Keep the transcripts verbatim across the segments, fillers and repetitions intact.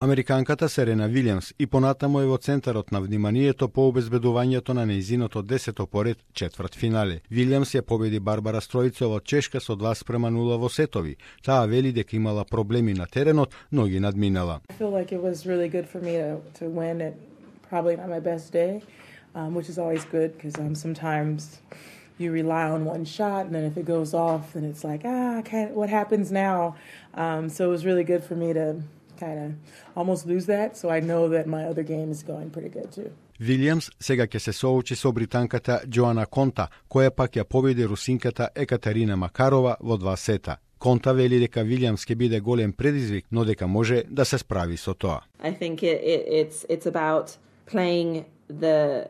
Американката Серена Вилјамс и понатаму е во центарот на вниманието по обезбедувањето на нејзиното десето поред четврт финале. Вилјамс ја победи Барбара Стројцова од Чешка со два спрема нула во сетови. Таа вели дека имала проблеми на теренот, но ги надминала. I feel like it was really good for me to to win it probably not my best day, um, which is always good because um, sometimes you rely on one shot and then if it goes off then it's like ah I can't, what happens now, um, so it was really good for me to kind of almost lose that, so I know that my other game is going pretty good too. Вилјамс сега ќе се соочи со британката Джоана Конта, која пак ја победи русинката Екатерина Макарова во два сета. Конта вели дека Вилјамс ќе биде голем предизвик, но дека може да се справи со тоа. I think it, it, it's it's about playing the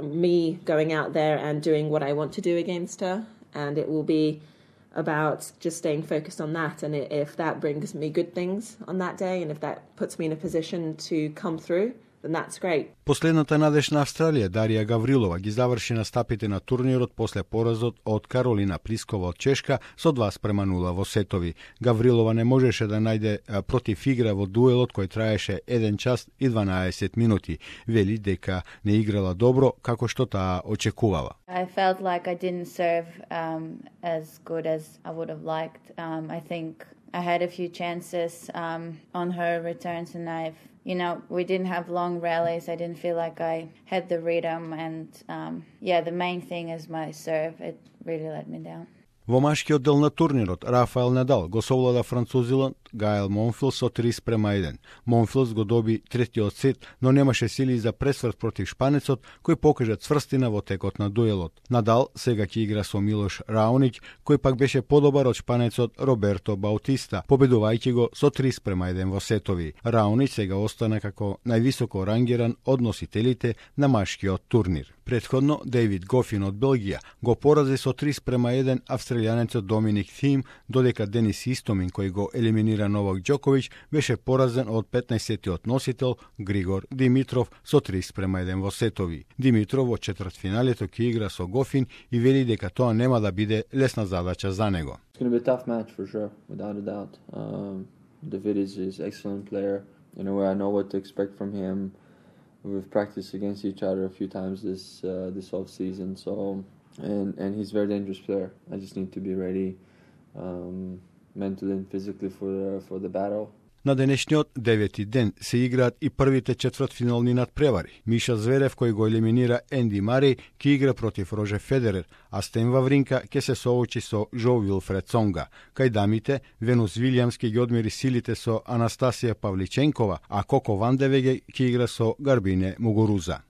me going out there and doing what I want to do against her, and it will be about just staying focused on that, and if that brings me good things on that day and if that puts me in a position to come through, then that's great. Последната надеж на Австралија, Дарија Гаврилова, ги заврши настапите на турнирот после поразот од Каролина Плискова од Чешка со два спрема нула во сетови. Гаврилова не можеше да најде против игра во дуелот кој траеше еден час и дванаесет минути. Вели дека не играла добро како што таа очекувала. I felt like I didn't serve um, as good as I would have liked. Um, I think I had a few chances um, on her returns and I've You know, we didn't have long rallies. I didn't feel like I had the rhythm and um, yeah, the main thing is my serve. It really let me down. Во машкиот дел на турнирот, Рафаел Надал го совлада французилот Гаел Монфилс со три спрема еден. Монфилс го доби третиот сет, но немаше сили за пресврт против шпанецот, кој покажа цврстина во текот на дуелот. Надал сега ќе игра со Милош Раонич, кој пак беше подобар од шпанецот Роберто Баутиста, победувајќи го со три спрема еден во сетови. Раонич сега остана како највисоко рангиран од носителите на машкиот турнир. Претходно, Дейвид Гофин од Белгија го порази со три спрема еден австралијанецот Доминик Thiem, додека Денис Истомин, кој го елиминира Новак Џоковиќ, беше поразен од петнаесеттиот носител Григор Димитров со три спрема еден во сетови. Димитров во четвртфиналето ќе игра со Гофин и вели дека тоа нема да биде лесна задача за него. It's going to be a tough match for sure, without a doubt. Um, David is an excellent player. In a way, I know what to expect from him. We've practiced against each other a few times this uh, this off season, so and and he's a very dangerous player. I just need to be ready, um, mentally and physically for the, for the battle. На денешниот девети ден се играат и првите четвртфинални надпревари. Миша Зверев, кој го елиминира Енди Мареј, ќе игра против Роже Федерер, а Стен Вавринка ќе се соочи со Жо Вилфред Цонга. Кај дамите, Венус Вилјамс ќе ги одмери силите со Анастасија Павличенкова, а Коко Вандевеге ќе игра со Гарбине Мугуруза.